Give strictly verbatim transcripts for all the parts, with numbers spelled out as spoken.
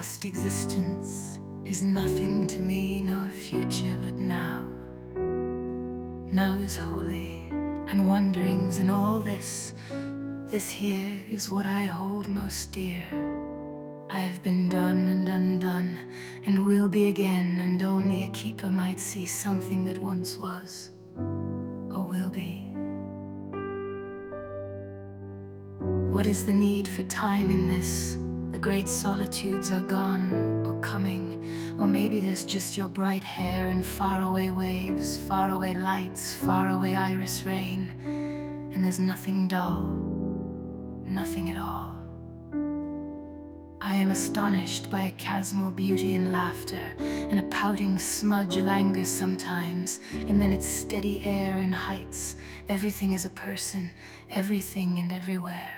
past existence is nothing to me, nor future, but now. Now is holy, and wanderings in all this. This here is what I hold most dear. I have been done and undone, and will be again, and only a keeper might see something that once was, or will be. What is the need for time in this? The great solitudes are gone, or coming. Or maybe there's just your bright hair and faraway waves, faraway lights, faraway iris rain. And there's nothing dull, nothing at all. I am astonished by a chasmal beauty and laughter, and a pouting smudge of anger sometimes, and then its steady air and heights. Everything is a person, everything and everywhere.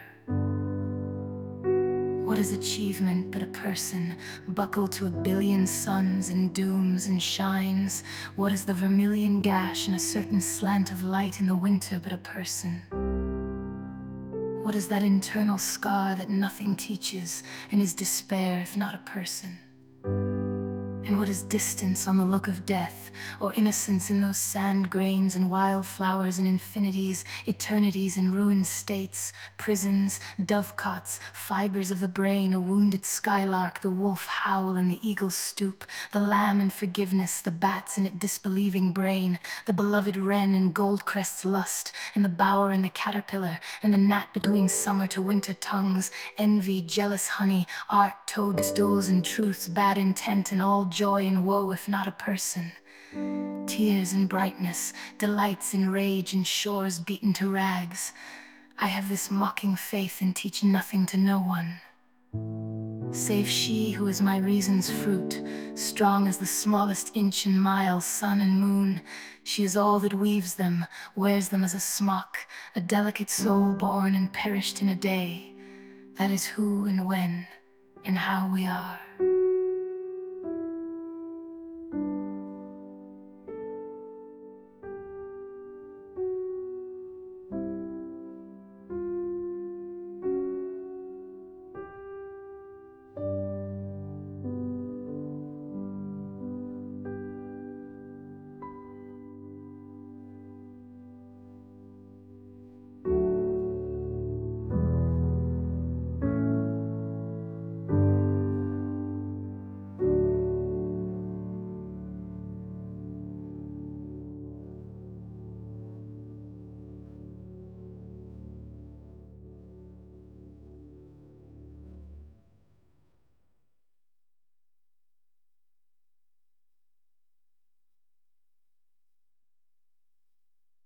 What is achievement but a person, buckled to a billion suns and dooms and shines? What is the vermilion gash and a certain slant of light in the winter but a person? What is that internal scar that nothing teaches, and is despair if not a person? And what is distance on the look of death, or innocence in those sand grains and wildflowers and infinities, eternities and ruined states, prisons, dovecots, fibers of the brain, a wounded skylark, the wolf howl and the eagle stoop, the lamb in forgiveness, the bats in its disbelieving brain, the beloved wren in Goldcrest's lust, and the bower and the caterpillar, and the gnat between summer to winter tongues, envy, jealous honey, art, toadstools and truth's bad intent, and all joy and woe if not a person. Tears and brightness, delights in rage and shores beaten to rags. I have this mocking faith and teach nothing to no one, save she who is my reason's fruit, strong as the smallest inch and mile, sun and moon. She is all that weaves them, wears them as a smock, a delicate soul born and perished in a day. That is who and when and how we are.